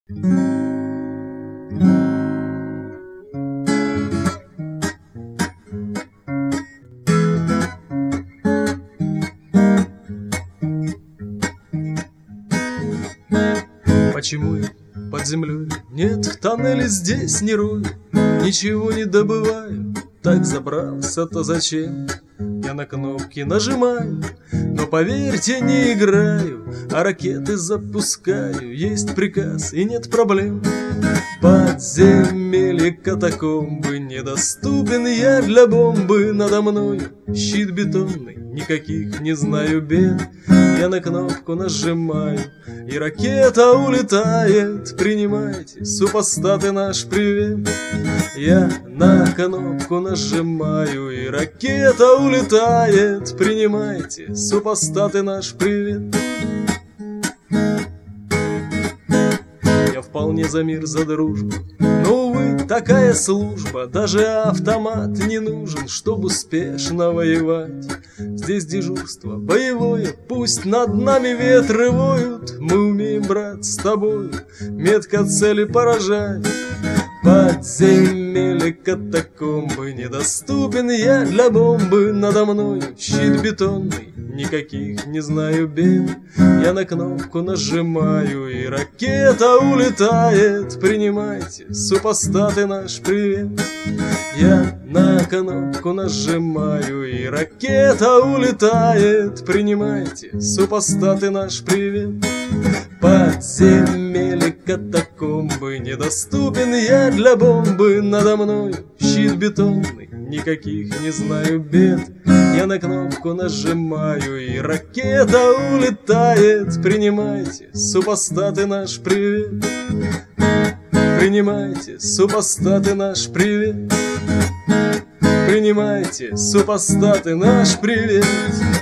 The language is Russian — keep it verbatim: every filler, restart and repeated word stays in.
Почему под землей нет тоннелей, здесь не рою, ничего не добываю? Так забрался-то зачем? Я на кнопки нажимаю, но поверьте, не играю, а ракеты запускаю. Есть приказ и нет проблем. Подземелье, катакомбы, недоступен я для бомбы. Надо мной щит бетонный, никаких не знаю бед. Я на кнопку нажимаю, и ракета улетает. Принимайте, супостаты, наш привет. Я на кнопку нажимаю, и ракета улетает. Принимайте, супостаты, наш привет. Я вполне за мир, за дружбу, но, увы, такая служба. Даже автомат не нужен, чтобы успешно воевать. Здесь дежурство боевое, пусть над нами ветры воют. Мы умеем, брат, с тобой метко цели поражать. Подземелье, катакомбы, недоступен я для бомбы. Надо мною щит бетонный, никаких не знаю бед. Я на кнопку нажимаю, и ракета улетает. Принимайте, супостаты, наш привет. Я на кнопку нажимаю, и ракета улетает. Принимайте, супостаты, наш привет. Подземелье, катакомбы, недоступен я для бомбы. Надо мною щит бетонный, никаких не знаю бед. Я на кнопку нажимаю, и ракета улетает. Принимайте, супостаты, наш привет. Принимайте, супостаты, наш привет. Принимайте, супостаты, наш привет.